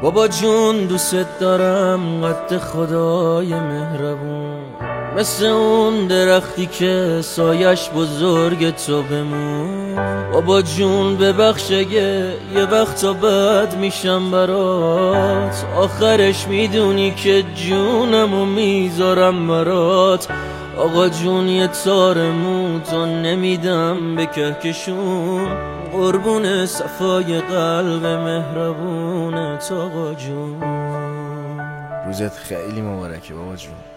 بابا جون دوست دارم قد خدای مهربون، مثل اون درختی که سایش بزرگ تو بمون. بابا جون ببخش اگه یه وقتا بد میشم برات، آخرش میدونی که جونمو میذارم برات. آقا جون یه تار موتو نمیدم به کهکشون، قربون صفای قلب مهربونت آقا جون. روزت خیلی مبارکه بابا جون.